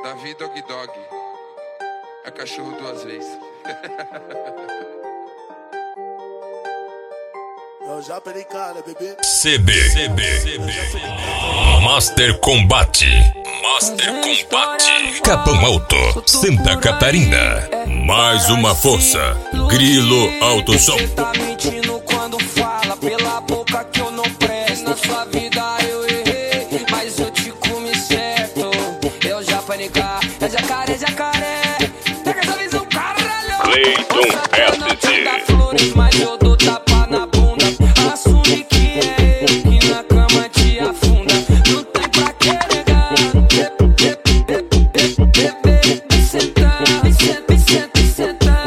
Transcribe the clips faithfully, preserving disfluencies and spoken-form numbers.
Davi Dog Dog. É cachorro duas vezes. Eu já perei cara, bebê. C B, C B, C B. Master Combate, Master Combate, Capão Alto, Santa Catarina. Mais uma força, Grilo Alto Som. Você tá mentindo quando fala pela boca que eu não presto. Na sua vida eu errei, mas eu te comi certo. Eu já panicar, é jacaré, jacaré. Pega essa visão, caralho. Cleiton S D. Flores, mas eu dou tapa na bunda. Assume que é eu que na cama te afunda. Não tem pra que negar. Bebê, me sentar, me senta, me senta, me sentar.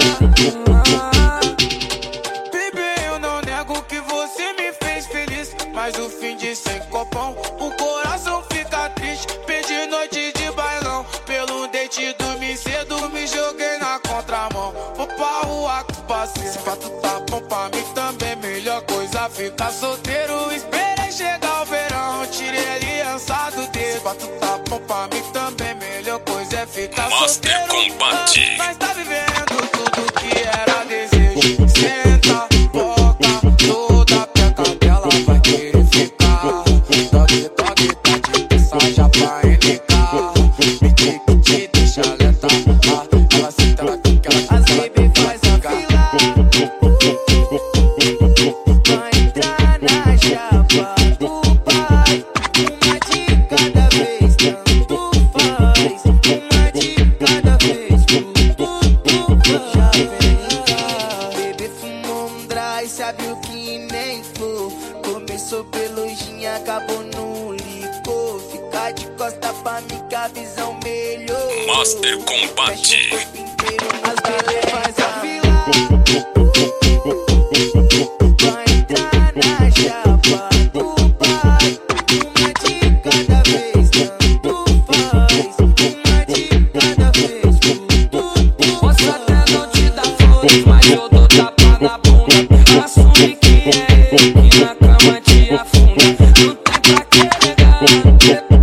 Bebê, eu não nego que você me fez feliz, mas o fim de sem copão, o coração fica triste. Perdi noite de bailão, pelo date dormi cedo, me joguei na contramão. Vou pra rua com parceiro, se pra tu tá bom pra mim também, melhor coisa ficar solteiro. Esperei chegar o verão, tirei aliança do dedo. Se pra tu tá bom pra mim também, melhor coisa é ficar Master solteiro. Combate. Mas tá vivendo tudo que era desejo. Senta, boca, toda peca dela vai querer ficar. Dog, dog, tá de mensagem pra N K. Me tique, te deixa lenta. Ela senta, ela fica, ela fica. As baby faz a fila, vai entrar na chapa do pai. Uma de cada vez, tanto faz. Uma de cada vez, tudo já vem. Bebê fumou um dry, sabe o que nem for. Começou pelo gin, acabou no licor. Ficar de costa pra mim que a visão melhor. Master Combate. As baby faz a fila, vai entrar na chapa do pai. Uma de cada vez, tanto faz. Uma de cada vez, tudo. Posso até não te dar flores, mas eu dou tapa na bunda. Assume que é eu que na cama te afunda. Não tem pra que negar.